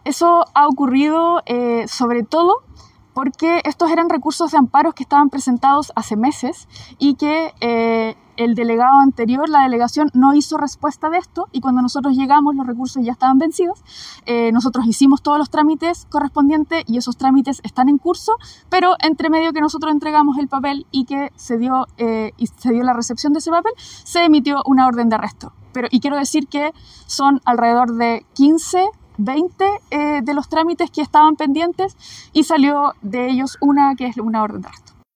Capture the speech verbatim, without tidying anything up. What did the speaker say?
Eso ha ocurrido eh, sobre todo porque estos eran recursos de amparos que estaban presentados hace meses y que eh, el delegado anterior, la delegación, no hizo respuesta de esto, y cuando nosotros llegamos los recursos ya estaban vencidos. Eh, nosotros hicimos todos los trámites correspondientes y esos trámites están en curso, pero entre medio que nosotros entregamos el papel y que se dio, eh, y se dio la recepción de ese papel, se emitió una orden de arresto. Pero, y quiero decir que son alrededor de quince, veinte eh, de los trámites que estaban pendientes, y salió de ellos una que es una orden de arresto.